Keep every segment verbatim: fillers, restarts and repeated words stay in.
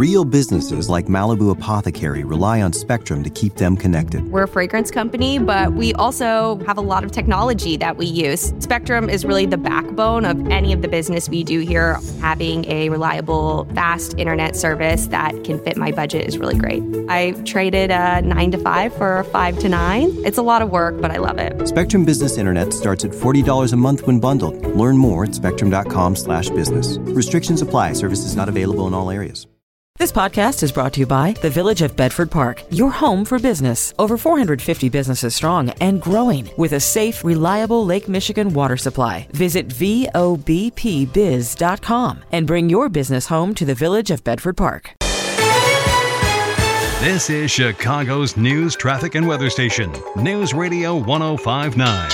Real businesses like Malibu Apothecary rely on Spectrum to keep them connected. We're a fragrance company, but we also have a lot of technology that we use. Spectrum is really the backbone of any of the business we do here. Having a reliable, fast internet service that can fit my budget is really great. I traded a nine to five for a five to nine. It's a lot of work, but I love it. Spectrum Business Internet starts at forty dollars a month when bundled. Learn more at spectrum.com slash business. Restrictions apply. Services not available in all areas. This podcast is brought to you by the Village of Bedford Park, your home for business. Over four hundred fifty businesses strong and growing with a safe, reliable Lake Michigan water supply. Visit V O B P biz dot com and bring your business home to the Village of Bedford Park. This is Chicago's news, traffic, and weather station, News Radio one oh five point nine.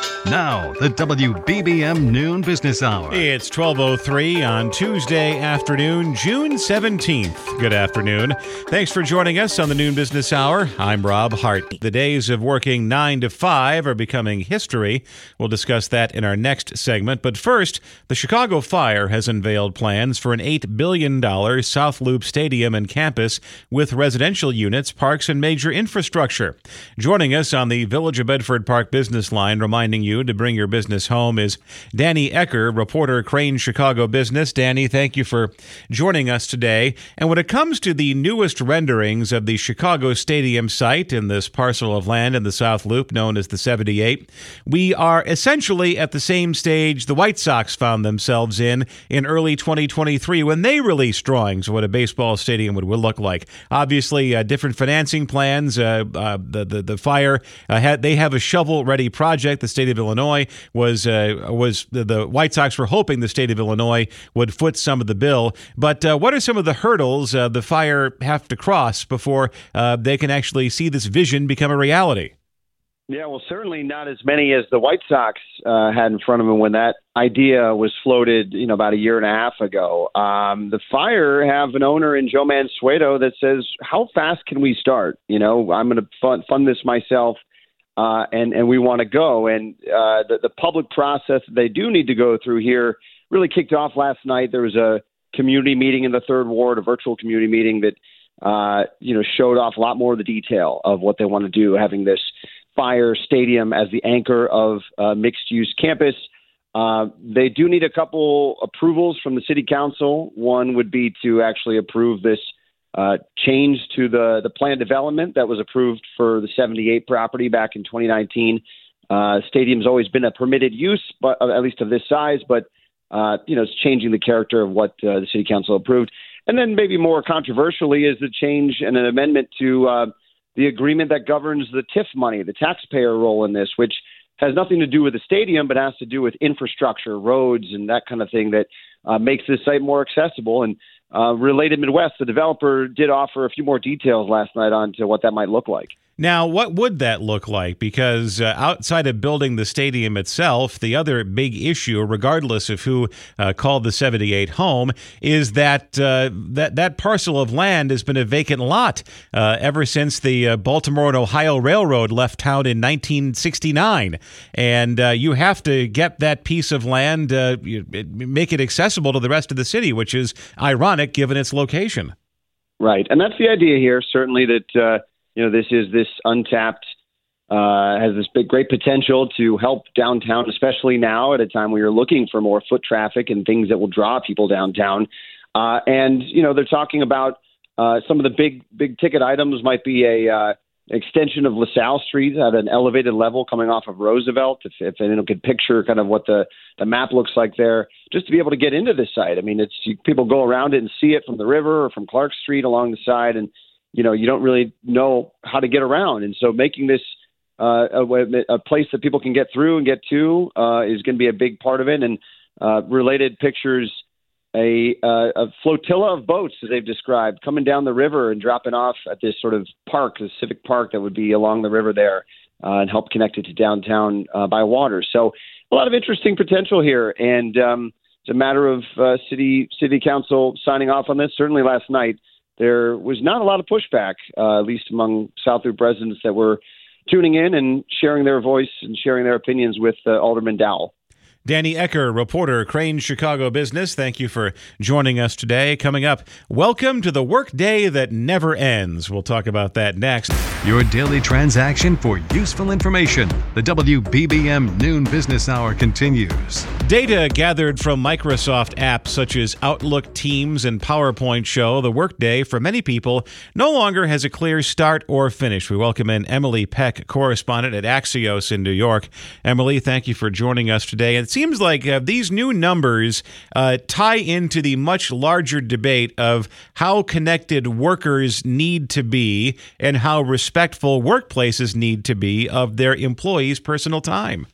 Now, the W B B M Noon Business Hour. It's twelve oh three on Tuesday afternoon, June seventeenth. Good afternoon. Thanks for joining us on the Noon Business Hour. I'm Rob Hart. The days of working nine to five are becoming history. We'll discuss that in our next segment. But first, the Chicago Fire has unveiled plans for an eight billion dollars South Loop Stadium and campus with residential units, parks, and major infrastructure. Joining us on the Village of Bedford Park business line, reminding you to bring your business home, is Danny Ecker, reporter, Crane Chicago Business. Danny, thank you for joining us today. And when it comes to the newest renderings of the Chicago Stadium site in this parcel of land in the South Loop known as the seventy-eight, we are essentially at the same stage the White Sox found themselves in in early twenty twenty-three when they released drawings of what a baseball stadium would, would look like. Obviously, uh, different financing plans. Uh, uh, the, the, the Fire, uh, had, they have a shovel-ready project. The state of Illinois was uh, was the, the White Sox were hoping the state of Illinois would foot some of the bill. But uh, what are some of the hurdles uh, the Fire have to cross before uh, they can actually see this vision become a reality? Yeah, well, certainly not as many as the White Sox uh, had in front of them when that idea was floated, you know, about a year and a half ago. Um, the Fire have an owner in Joe Mansueto that says, "How fast can we start? You know, I'm going to fund, fund this myself." Uh, and, and we want to go. And uh, the, the public process that they do need to go through here really kicked off last night. There was a community meeting in the third ward, a virtual community meeting that, uh, you know, showed off a lot more of the detail of what they want to do, having this Fire Stadium as the anchor of a mixed-use campus. Uh, they do need a couple approvals from the city council. One would be to actually approve this Uh, change to the, the plan development that was approved for the seventy-eight property back in twenty nineteen. Uh, stadium's always been a permitted use, but uh, at least of this size, but uh, you know, it's changing the character of what uh, the city council approved. And then maybe more controversially is the change and an amendment to uh, the agreement that governs the T I F money, the taxpayer role in this, which has nothing to do with the stadium, but has to do with infrastructure, roads, and that kind of thing that uh, makes this site more accessible. And Uh, Related Midwest, the developer, did offer a few more details last night on to what that might look like. Now, what would that look like? Because uh, outside of building the stadium itself, the other big issue, regardless of who uh, called the seventy-eight home, is that uh, that that parcel of land has been a vacant lot uh, ever since the uh, Baltimore and Ohio Railroad left town in nineteen sixty-nine. And uh, you have to get that piece of land, uh, make it accessible to the rest of the city, which is ironic given its location. Right. And that's the idea here, certainly, that uh, you know, this is this untapped, uh, has this big, great potential to help downtown, especially now at a time where you're looking for more foot traffic and things that will draw people downtown. Uh, and, you know, they're talking about uh, some of the big, big ticket items might be a uh, extension of LaSalle Street at an elevated level coming off of Roosevelt. If, if anyone could picture kind of what the, the map looks like there, just to be able to get into this site. I mean, it's you, people go around it and see it from the river or from Clark Street along the side, and you know, you don't really know how to get around. And so making this uh, a, a place that people can get through and get to uh, is going to be a big part of it. And uh, Related pictures a, uh, a flotilla of boats, as they've described, coming down the river and dropping off at this sort of park, the civic park that would be along the river there uh, and help connect it to downtown uh, by water. So a lot of interesting potential here. And um, it's a matter of uh, city city council signing off on this. Certainly last night, there was not a lot of pushback, uh, at least among South Loop residents that were tuning in and sharing their voice and sharing their opinions with uh, Alderman Dowell. Danny Ecker, reporter, Crain's Chicago Business. Thank you for joining us today. Coming up, welcome to the workday that never ends. We'll talk about that next. Your daily transaction for useful information. The W B B M Noon Business Hour continues. Data gathered from Microsoft apps such as Outlook, Teams, and PowerPoint show the workday for many people no longer has a clear start or finish. We welcome in Emily Peck, correspondent at Axios in New York. Emily, thank you for joining us today. It seems like uh, these new numbers uh, tie into the much larger debate of how connected workers need to be and how respectful workplaces need to be of their employees' personal time.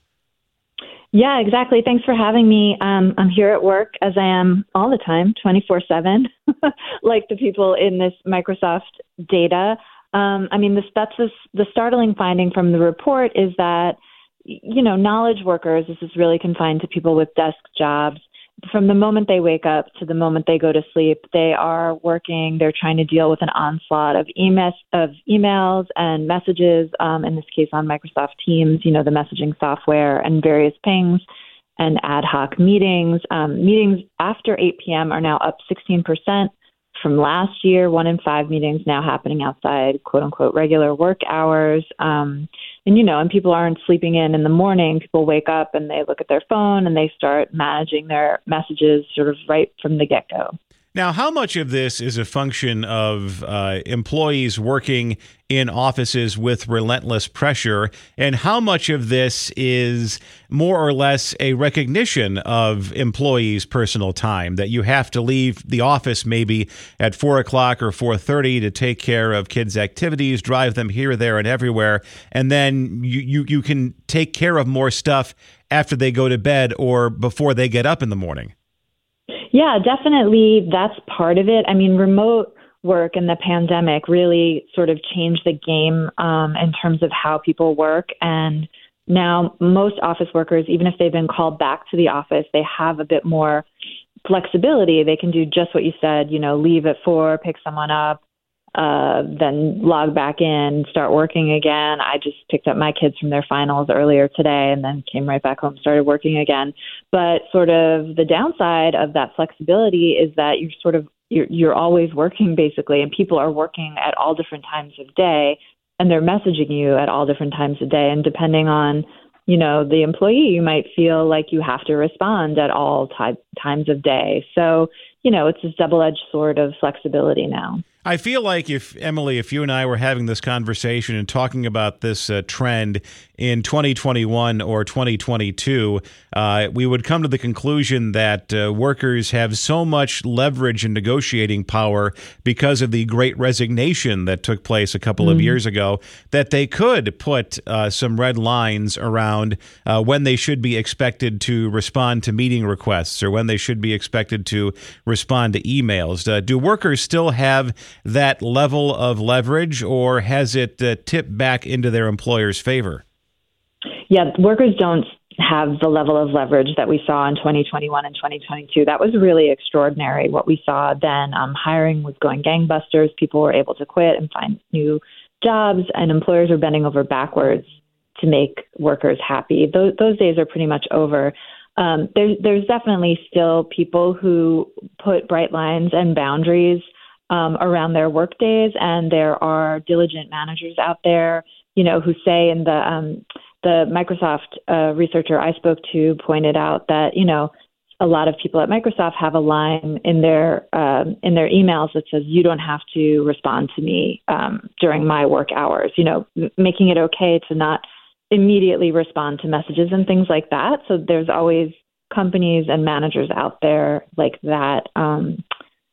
Yeah, exactly. Thanks for having me. Um, I'm here at work, as I am all the time, twenty-four seven, like the people in this Microsoft data. Um, I mean, this, that's this, the startling finding from the report is that, you know, knowledge workers, this is really confined to people with desk jobs. From the moment they wake up to the moment they go to sleep, they are working. They're trying to deal with an onslaught of emails, of emails and messages, um, in this case on Microsoft Teams, you know, the messaging software, and various pings and ad hoc meetings. Um, meetings after eight p.m. are now up sixteen percent from last year. One in five meetings now happening outside, quote unquote, regular work hours. Um, and, you know, and people aren't sleeping in in the morning. People wake up and they look at their phone and they start managing their messages sort of right from the get-go. Now, how much of this is a function of uh, employees working in offices with relentless pressure, and how much of this is more or less a recognition of employees' personal time, that you have to leave the office maybe at four o'clock or four thirty to take care of kids' activities, drive them here, there, and everywhere, and then you, you, you can take care of more stuff after they go to bed or before they get up in the morning? Yeah, definitely. That's part of it. I mean, remote work and the pandemic really sort of changed the game um, in terms of how people work. And now most office workers, even if they've been called back to the office, they have a bit more flexibility. They can do just what you said, you know, leave at four, pick someone up, uh, then log back in, start working again. I just picked up my kids from their finals earlier today and then came right back home, started working again. But sort of the downside of that flexibility is that you're sort of, you're, you're always working basically, and people are working at all different times of day, and they're messaging you at all different times of day. And depending on, you know, the employee, you might feel like you have to respond at all ty- times of day. So, you know, it's this double-edged sword of flexibility now. I feel like if, Emily, if you and I were having this conversation and talking about this uh, trend in twenty twenty-one or twenty twenty-two, uh, we would come to the conclusion that uh, workers have so much leverage and negotiating power because of the Great Resignation that took place a couple mm-hmm. of years ago, that they could put uh, some red lines around uh, when they should be expected to respond to meeting requests or when they should be expected to respond to emails. Uh, do workers still have that level of leverage, or has it uh, tipped back into their employer's favor? Yeah, workers don't have the level of leverage that we saw in twenty twenty-one and twenty twenty-two. That was really extraordinary what we saw then. Um, hiring was going gangbusters. People were able to quit and find new jobs, and employers were bending over backwards to make workers happy. Those, those days are pretty much over. Um, there's, there's definitely still people who put bright lines and boundaries Um, around their work days, and there are diligent managers out there, you know, who say, in the um, the Microsoft uh, researcher I spoke to pointed out that, you know, a lot of people at Microsoft have a line in their um, in their emails that says, "You don't have to respond to me um, during my work hours," you know, m- making it okay to not immediately respond to messages and things like that. So there's always companies and managers out there like that, um,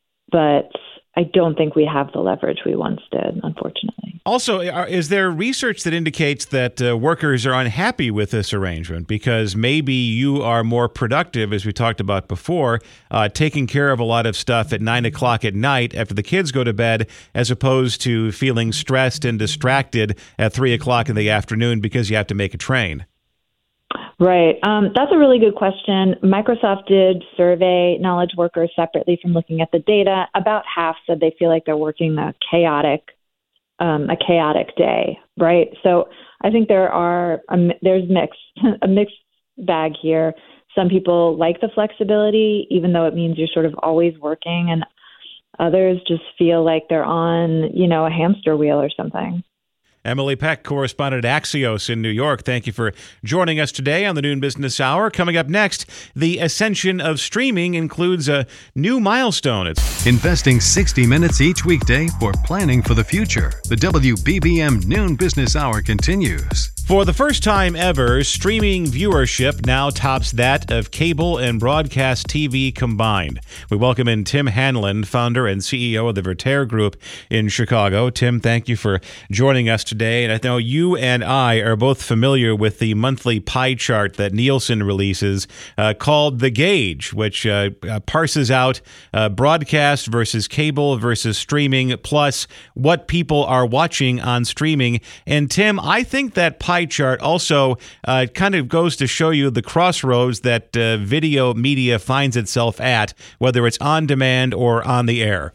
but I don't think we have the leverage we once did, unfortunately. Also, is there research that indicates that uh, workers are unhappy with this arrangement because maybe you are more productive, as we talked about before, uh, taking care of a lot of stuff at nine o'clock at night after the kids go to bed, as opposed to feeling stressed and distracted at three o'clock in the afternoon because you have to make a train? Right. Um, that's a really good question. Microsoft did survey knowledge workers separately from looking at the data. About half said they feel like they're working a chaotic, um, a chaotic day. Right. So I think there are a, there's mixed a mixed bag here. some people like the flexibility, even though it means you're sort of always working, and others just feel like they're on, you know, a hamster wheel or something. Emily Peck, correspondent at Axios in New York. Thank you for joining us today on the Noon Business Hour. Coming up next, the ascension of streaming includes a new milestone. It's investing sixty minutes each weekday for planning for the future. The W B B M Noon Business Hour continues. For the first time ever, streaming viewership now tops that of cable and broadcast T V combined. We welcome in Tim Hanlon, founder and C E O of the Vertere Group in Chicago. Tim, thank you for joining us today. And I know you and I are both familiar with the monthly pie chart that Nielsen releases uh, called The Gauge, which uh, uh, parses out uh, broadcast versus cable versus streaming, plus what people are watching on streaming. And Tim, I think that pie chart also uh, kind of goes to show you the crossroads that uh, video media finds itself at, whether it's on demand or on the air.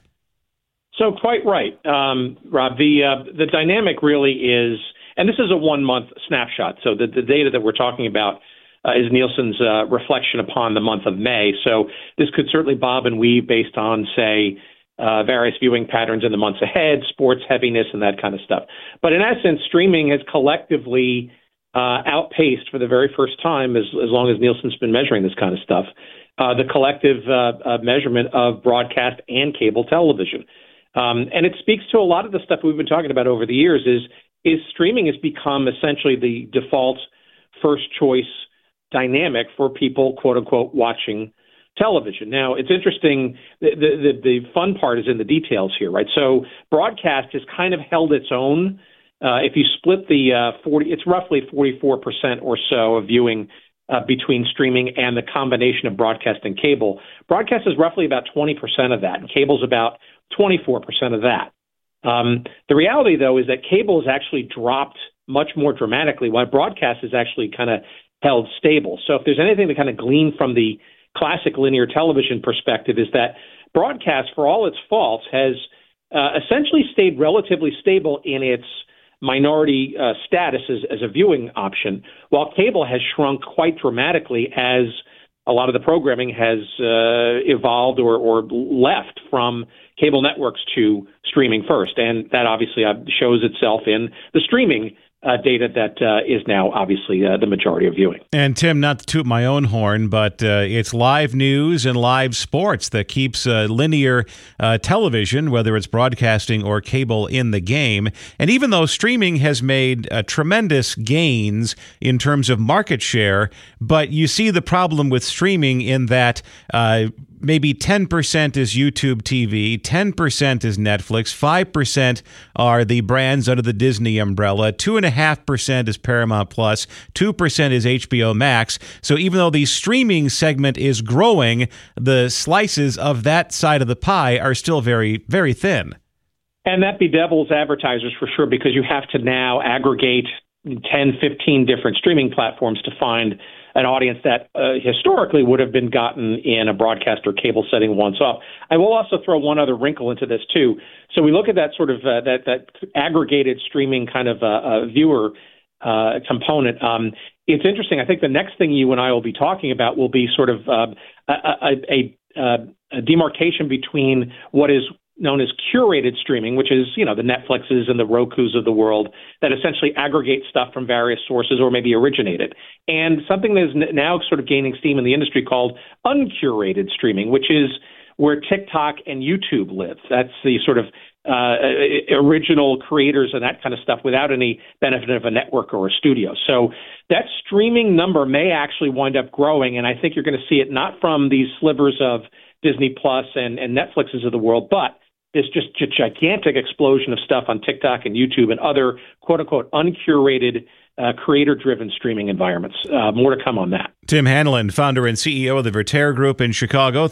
So quite right, um, Rob. The uh, the dynamic really is, and this is a one month snapshot. So the, the data that we're talking about uh, is Nielsen's uh, reflection upon the month of May. So this could certainly bob and weave based on, say, Uh, various viewing patterns in the months ahead, sports heaviness, and that kind of stuff. But in essence, streaming has collectively uh, outpaced for the very first time, as, as long as Nielsen's been measuring this kind of stuff, uh, the collective uh, uh, measurement of broadcast and cable television. Um, and it speaks to a lot of the stuff we've been talking about over the years is, is streaming has become essentially the default first choice dynamic for people, quote unquote, watching television. Now, it's interesting. The, the, the fun part is in the details here, right? So broadcast has kind of held its own. Uh, if you split the uh, forty, it's roughly forty-four percent or so of viewing uh, between streaming and the combination of broadcast and cable. Broadcast is roughly about twenty percent of that, and cable's about twenty-four percent of that. Um, the reality, though, is that cable has actually dropped much more dramatically, while broadcast is actually kind of held stable. So if there's anything to kind of glean from the classic linear television perspective, is that broadcast, for all its faults, has uh, essentially stayed relatively stable in its minority uh, status as, as a viewing option, while cable has shrunk quite dramatically as a lot of the programming has uh, evolved or, or left from cable networks to streaming first. And that obviously uh, shows itself in the streaming Uh, data that uh, is now obviously uh, the majority of viewing. And Tim, not to toot my own horn, but uh, it's live news and live sports that keeps uh, linear uh, television, whether it's broadcasting or cable, in the game. And even though streaming has made uh, tremendous gains in terms of market share, but you see the problem with streaming in that uh, maybe ten percent is YouTube T V, ten percent is Netflix, five percent are the brands under the Disney umbrella, two point five percent is Paramount Plus, two percent is H B O Max. So even though the streaming segment is growing, the slices of that side of the pie are still very, very thin. And that bedevils advertisers for sure, because you have to now aggregate ten, fifteen different streaming platforms to find an audience that uh, historically would have been gotten in a broadcast or cable setting once off. I will also throw one other wrinkle into this too. So we look at that sort of uh, that that aggregated streaming kind of uh, uh, viewer uh, component. Um, it's interesting. I think the next thing you and I will be talking about will be sort of uh, a, a, a, a demarcation between what is known as curated streaming, which is, you know, the Netflixes and the Rokus of the world that essentially aggregate stuff from various sources or maybe originate it, and something that is now sort of gaining steam in the industry called uncurated streaming, which is where TikTok and YouTube live. That's the sort of uh, original creators and that kind of stuff without any benefit of a network or a studio. So that streaming number may actually wind up growing, and I think you're going to see it not from these slivers of Disney Plus and, and Netflixes of the world, but this just a gigantic explosion of stuff on TikTok and YouTube and other quote-unquote uncurated, uh, creator-driven streaming environments. Uh, more to come on that. Tim Hanlon, founder and C E O of the Vertere Group in Chicago.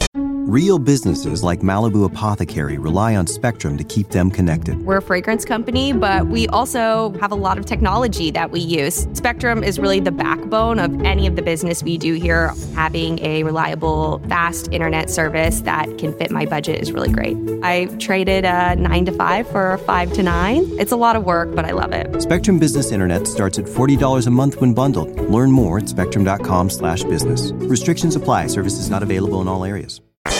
Real businesses like Malibu Apothecary rely on Spectrum to keep them connected. We're a fragrance company, but we also have a lot of technology that we use. Spectrum is really the backbone of any of the business we do here. Having a reliable, fast internet service that can fit my budget is really great. I traded a nine to five for a five to nine. It's a lot of work, but I love it. Spectrum Business Internet starts at forty dollars a month when bundled. Learn more at spectrum.com slash business. Restrictions apply. Services not available in all areas.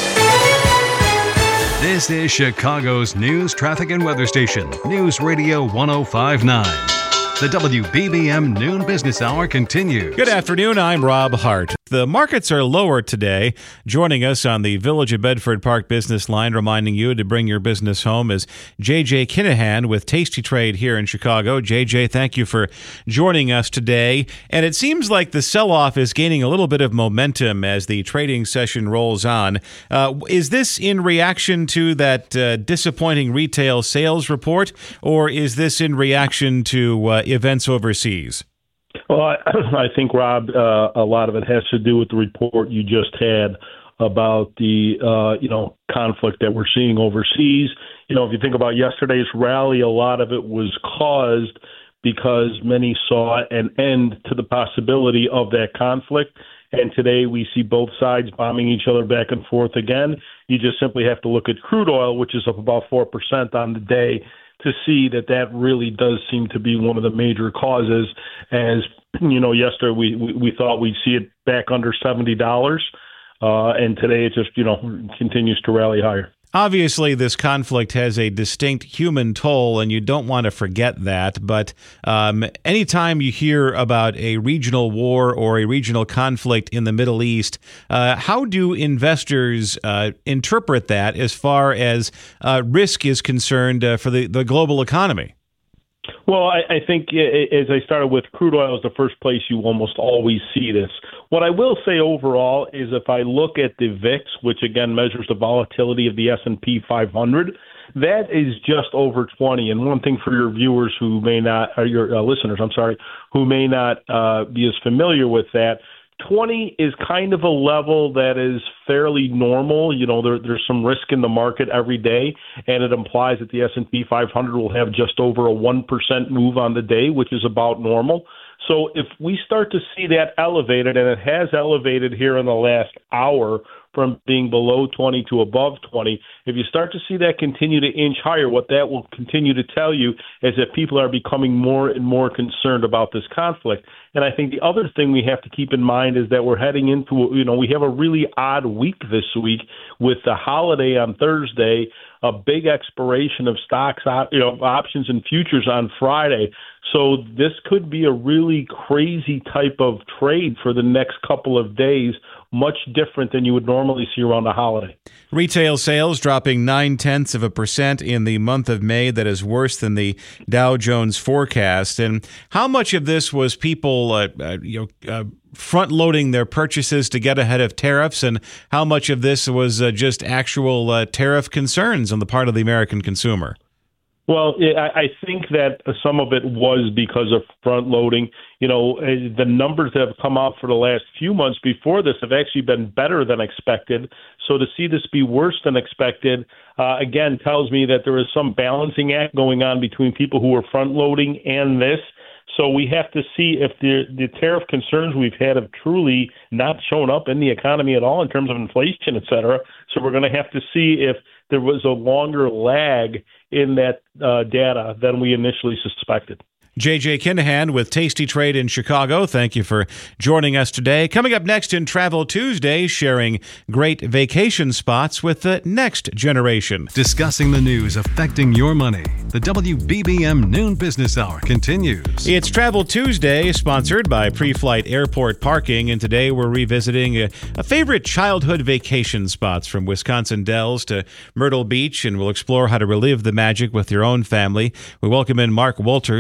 This is Chicago's news, traffic, and weather station, News Radio one oh five point nine. The W B B M Noon Business Hour continues. Good afternoon, I'm Rob Hart. The markets are lower today. Joining us on the Village of Bedford Park business line, reminding you to bring your business home, is J J Kinahan with Tasty Trade here in Chicago. J J, thank you for joining us today. And it seems like the sell-off is gaining a little bit of momentum as the trading session rolls on. Uh, is this in reaction to that uh, disappointing retail sales report, or is this in reaction to uh, events overseas? Well, I, I think, Rob, uh, a lot of it has to do with the report you just had about the, uh, you know, conflict that we're seeing overseas. You know, if you think about yesterday's rally, a lot of it was caused because many saw an end to the possibility of that conflict. And today we see both sides bombing each other back and forth again. You just simply have to look at crude oil, which is up about four percent on the day, to see that that really does seem to be one of the major causes. As you know, yesterday we, we, we thought we'd see it back under seventy dollars, uh, and today it just, you know, continues to rally higher. Obviously, this conflict has a distinct human toll, and you don't want to forget that. But um, anytime you hear about a regional war or a regional conflict in the Middle East, uh, how do investors uh, interpret that as far as uh, risk is concerned uh, for the, the global economy? Well, I, I think, as I started with, crude oil is the first place you almost always see this. What I will say overall is if I look at the V I X, which again measures the volatility of the S and P five hundred, that is just over twenty. And one thing for your viewers who may not, or your uh, listeners, I'm sorry, who may not uh, be as familiar with that, twenty is kind of a level that is fairly normal. You know, there, there's some risk in the market every day, and it implies that the S and P five hundred will have just over a one percent move on the day, which is about normal. So if we start to see that elevated, and it has elevated here in the last hour from being below twenty to above twenty, if you start to see that continue to inch higher, what that will continue to tell you is that people are becoming more and more concerned about this conflict. And I think the other thing we have to keep in mind is that we're heading into, you know, we have a really odd week this week with the holiday on Thursday, a big expiration of stocks, you know, options and futures on Friday. So this could be a really crazy type of trade for the next couple of days, much different than you would normally see around a holiday. Retail sales dropping nine-tenths of a percent in the month of May. That is worse than the Dow Jones forecast. And how much of this was people uh, uh, you know, uh, front-loading their purchases to get ahead of tariffs, and how much of this was uh, just actual uh, tariff concerns on the part of the American consumer? Well, I think that some of it was because of front loading. You know, the numbers that have come out for the last few months before this have actually been better than expected. So to see this be worse than expected, uh, again, tells me that there is some balancing act going on between people who are front loading and this. So we have to see if the, the tariff concerns we've had have truly not shown up in the economy at all in terms of inflation, et cetera. So we're going to have to see if there was a longer lag in that uh, data than we initially suspected. J J Kinahan with Tasty Trade in Chicago. Thank you for joining us today. Coming up next in Travel Tuesday, sharing great vacation spots with the next generation. Discussing the news affecting your money. The W B B M Noon Business Hour continues. It's Travel Tuesday, sponsored by Pre-Flight Airport Parking, and today we're revisiting a, a favorite childhood vacation spots from Wisconsin Dells to Myrtle Beach, and we'll explore how to relive the magic with your own family. We welcome in Mark Wolters. Wolters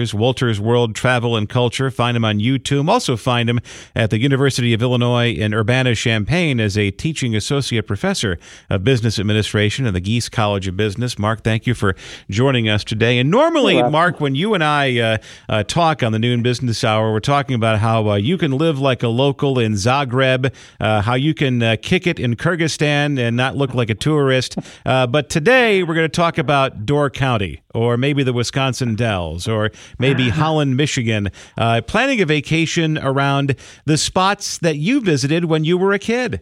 Walters World Travel and Culture. Find him on YouTube. Also find him at the University of Illinois in Urbana-Champaign as a teaching associate professor of business administration at the Geese College of Business. Mark, thank you for joining us today. And normally, Mark, when you and I uh, uh, talk on the Noon Business Hour, we're talking about how uh, you can live like a local in Zagreb, uh, how you can uh, kick it in Kyrgyzstan and not look like a tourist. Uh, but today, we're going to talk about Door County, or maybe the Wisconsin Dells, or maybe Holland, Michigan, uh, planning a vacation around the spots that you visited when you were a kid.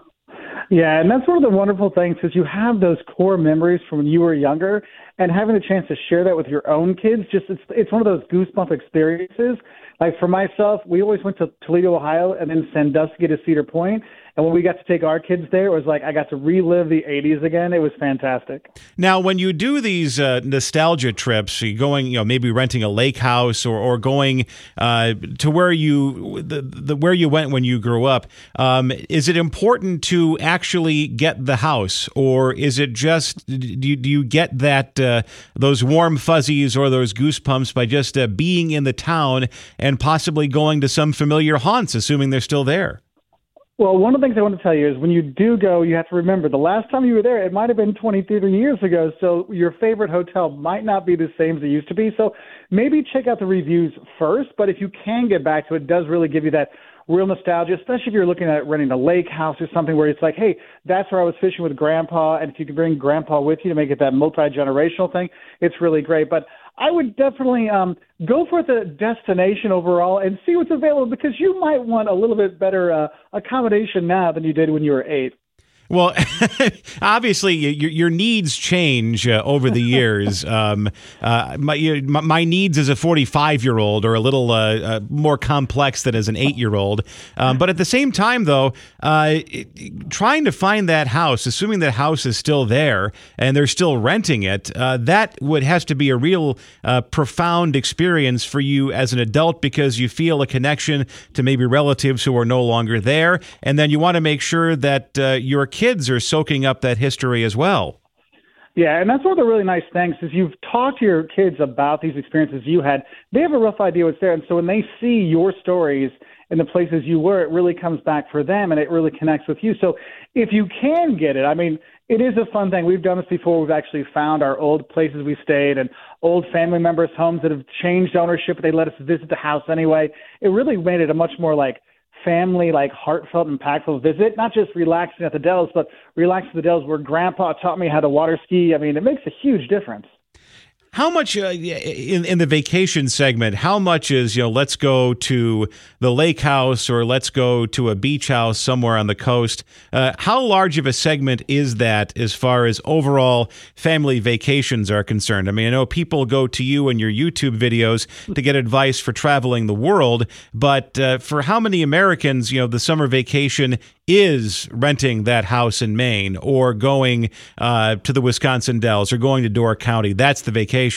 Yeah, and that's one of the wonderful things is you have those core memories from when you were younger, and having the chance to share that with your own kids, just it's it's one of those goosebump experiences. Like for myself, we always went to Toledo, Ohio, and then Sandusky to Cedar Point. And when we got to take our kids there, it was like I got to relive the eighties again. It was fantastic. Now, when you do these uh, nostalgia trips, you're going, you know, maybe renting a lake house or or going uh, to where you the, the where you went when you grew up. Um, is it important to actually get the house, or is it just do you, do you get that uh, those warm fuzzies or those goosebumps by just uh, being in the town and possibly going to some familiar haunts, assuming they're still there? Well, one of the things I want to tell you is when you do go, you have to remember the last time you were there, it might have been twenty, thirty years ago. So your favorite hotel might not be the same as it used to be. So maybe check out the reviews first. But if you can get back to it, it does really give you that real nostalgia, especially if you're looking at renting a lake house or something where it's like, hey, that's where I was fishing with Grandpa. And if you can bring Grandpa with you to make it that multi-generational thing, it's really great. But I would definitely um, go for the destination overall and see what's available, because you might want a little bit better uh, accommodation now than you did when you were eight. Well, obviously, your, your needs change uh, over the years. Um, uh, my, my needs as a forty-five-year-old are a little uh, uh, more complex than as an eight-year-old. Um, but at the same time, though, uh, it, trying to find that house, assuming that house is still there and they're still renting it, uh, that would has to be a real uh, profound experience for you as an adult, because you feel a connection to maybe relatives who are no longer there, and then you want to make sure that uh, your kids are soaking up that history as well. Yeah, and that's one of the really nice things is you've talked to your kids about these experiences you had. They have a rough idea what's there, and so when they see your stories in the places you were, it really comes back for them, and it really connects with you. So if you can get it, I mean, it is a fun thing. We've done this before. We've actually found our old places we stayed and old family members' homes that have changed ownership, but they let us visit the house anyway. It really made it a much more like family, like heartfelt, impactful visit, not just relaxing at the Dells, but relaxing at the Dells where Grandpa taught me how to water ski. I mean, it makes a huge difference. How much uh, in in the vacation segment? How much is, you know, let's go to the lake house or let's go to a beach house somewhere on the coast? Uh, how large of a segment is that as far as overall family vacations are concerned? I mean, I know people go to you and your YouTube videos to get advice for traveling the world, but uh, for how many Americans, you know, the summer vacation is renting that house in Maine or going uh, to the Wisconsin Dells or going to Door County? That's the vacation.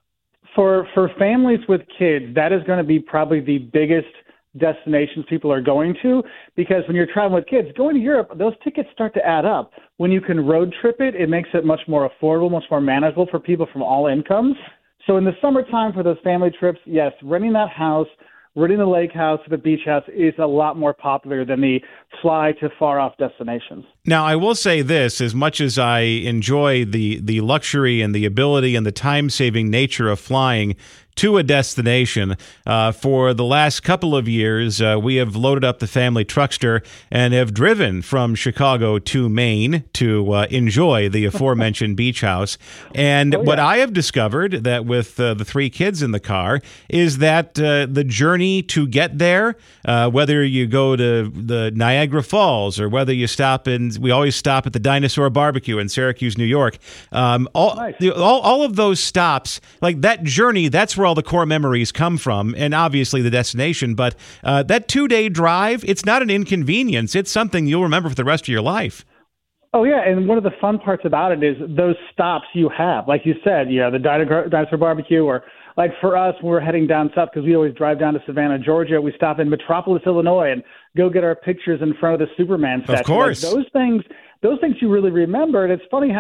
For for families with kids, that is going to be probably the biggest destinations people are going to, because when you're traveling with kids, going to Europe, those tickets start to add up. When you can road trip it, it makes it much more affordable, much more manageable for people from all incomes. So in the summertime for those family trips, yes, renting that house, renting the lake house or the beach house is a lot more popular than the fly to far off destinations. Now, I will say this, as much as I enjoy the, the luxury and the ability and the time-saving nature of flying to a destination, uh, for the last couple of years, uh, we have loaded up the family truckster and have driven from Chicago to Maine to uh, enjoy the aforementioned beach house. And oh, yeah. what I have discovered that with uh, the three kids in the car is that uh, the journey to get there, uh, whether you go to the Niagara Falls or whether you stop in, we always stop at the Dinosaur Barbecue in Syracuse, New York. Um, all, nice. the, all, all of those stops, like that journey, that's where all the core memories come from, and obviously the destination. But uh, that two-day drive, it's not an inconvenience. It's something you'll remember for the rest of your life. Oh, yeah, and one of the fun parts about it is those stops you have. Like you said, you know, the Dinosaur Barbecue, or like for us, when we're heading down south, because we always drive down to Savannah, Georgia, we stop in Metropolis, Illinois, and go get our pictures in front of the Superman statue. Of course. Like those things, those things you really remember. And it's funny how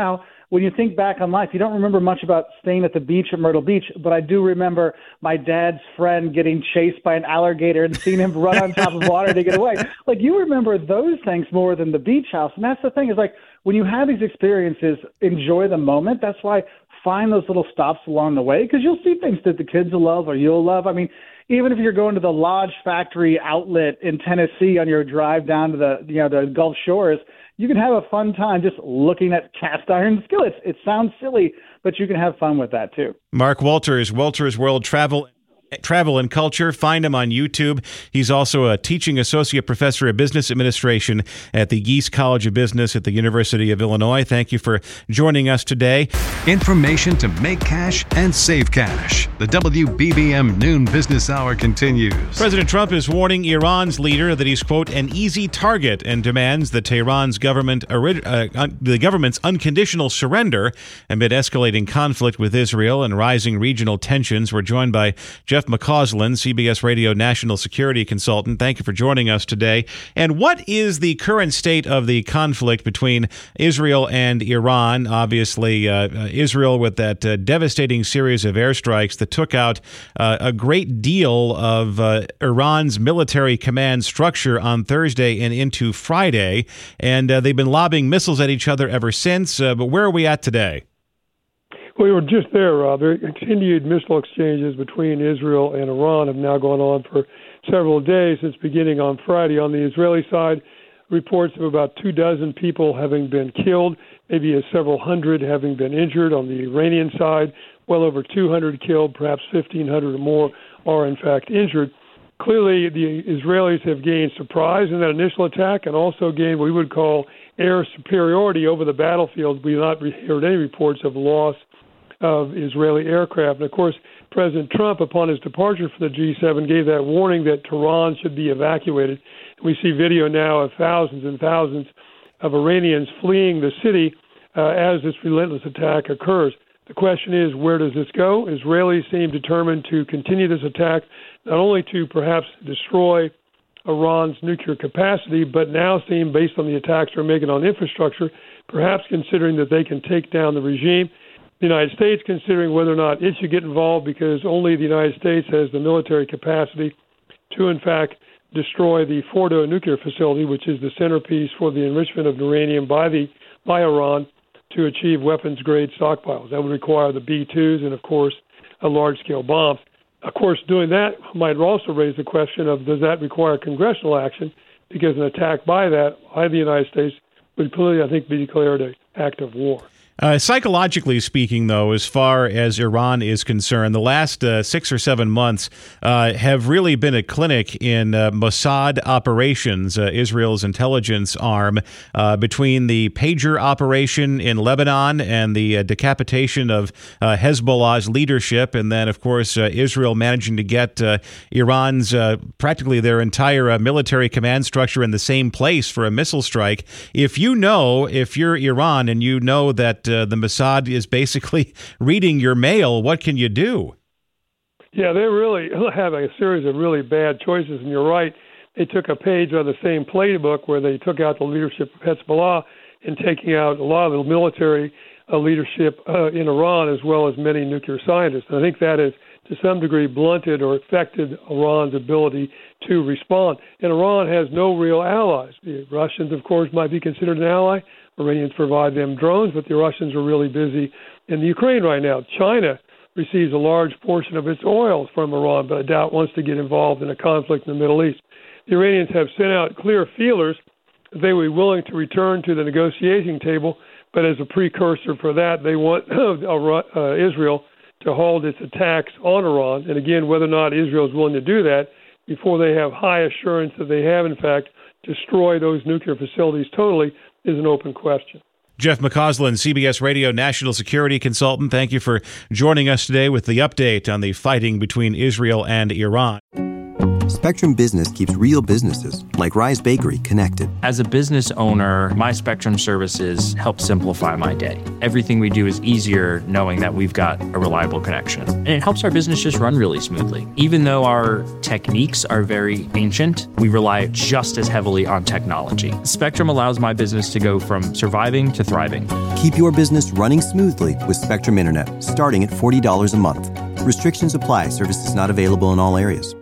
when you think back on life, you don't remember much about staying at the beach at Myrtle Beach, but I do remember my dad's friend getting chased by an alligator and seeing him run on top of water to get away. Like, you remember those things more than the beach house. And that's the thing, is like, when you have these experiences, enjoy the moment. That's why find those little stops along the way, because you'll see things that the kids will love or you'll love. I mean, even if you're going to the Lodge Factory outlet in Tennessee on your drive down to the, you know, the Gulf Shores, you can have a fun time just looking at cast iron skillets. It sounds silly, but you can have fun with that too. Mark Wolters, Wolters World Travel Travel and Culture. Find him on YouTube. He's also a teaching associate professor of business administration at the Geese College of Business at the University of Illinois. Thank you for joining us today. Information to make cash and save cash. The W B B M Noon Business Hour continues. President Trump is warning Iran's leader that he's, quote, an easy target, and demands that Tehran's government, uh, un- the government's unconditional surrender amid escalating conflict with Israel and rising regional tensions. We're joined by Jeff McCausland, C B S Radio national security consultant. Thank you for joining us today. And what is the current state of the conflict between Israel and Iran? Obviously, uh, Israel with that uh, devastating series of airstrikes that took out uh, a great deal of uh, Iran's military command structure on Thursday and into Friday. And uh, they've been lobbing missiles at each other ever since. Uh, but where are we at today? We were just there, Rob. There continued missile exchanges between Israel and Iran have now gone on for several days, since beginning on Friday. On the Israeli side, reports of about two dozen people having been killed, maybe as several hundred having been injured. On the Iranian side, well over two hundred killed, perhaps fifteen hundred or more are in fact injured. Clearly, the Israelis have gained surprise in that initial attack and also gained what we would call air superiority over the battlefield. We have not heard any reports of loss of Israeli aircraft. And, of course, President Trump, upon his departure from the G seven, gave that warning that Tehran should be evacuated. We see video now of thousands and thousands of Iranians fleeing the city uh, as this relentless attack occurs. The question is, where does this go? Israelis seem determined to continue this attack, not only to perhaps destroy Iran's nuclear capacity, but now seem, based on the attacks they're making on infrastructure, perhaps considering that they can take down the regime. The United States considering whether or not it should get involved, because only the United States has the military capacity to, in fact, destroy the Fordo nuclear facility, which is the centerpiece for the enrichment of uranium by the by Iran to achieve weapons-grade stockpiles. That would require the B twos and, of course, a large-scale bomb. Of course, doing that might also raise the question of, does that require congressional action? Because an attack by that, by the United States, would clearly, I think, be declared an act of war. Uh, psychologically speaking, though, as far as Iran is concerned, the last uh, six or seven months uh, have really been a clinic in uh, Mossad operations, uh, Israel's intelligence arm, uh, between the pager operation in Lebanon and the uh, decapitation of uh, Hezbollah's leadership, and then, of course, uh, Israel managing to get uh, Iran's uh, practically their entire uh, military command structure in the same place for a missile strike. If you know, if you're Iran and you know that Uh, the Mossad is basically reading your mail, what can you do? Yeah, they really have a series of really bad choices, and you're right. They took a page out of the same playbook where they took out the leadership of Hezbollah and taking out a lot of the military uh, leadership uh, in Iran, as well as many nuclear scientists. And I think that has, to some degree, blunted or affected Iran's ability to respond. And Iran has no real allies. The Russians, of course, might be considered an ally. Iranians provide them drones, but the Russians are really busy in the Ukraine right now. China receives a large portion of its oil from Iran, but I doubt wants to get involved in a conflict in the Middle East. The Iranians have sent out clear feelers that they would be willing to return to the negotiating table, but as a precursor for that, they want uh, Israel to hold its attacks on Iran. And again, whether or not Israel is willing to do that before they have high assurance that they have, in fact, destroyed those nuclear facilities totally is an open question. Jeff McCausland, C B S Radio national security consultant, thank you for joining us today with the update on the fighting between Israel and Iran. Spectrum Business keeps real businesses, like Rise Bakery, connected. As a business owner, my Spectrum services help simplify my day. Everything we do is easier knowing that we've got a reliable connection. And it helps our business just run really smoothly. Even though our techniques are very ancient, we rely just as heavily on technology. Spectrum allows my business to go from surviving to thriving. Keep your business running smoothly with Spectrum Internet, starting at forty dollars a month. Restrictions apply. Services not available in all areas.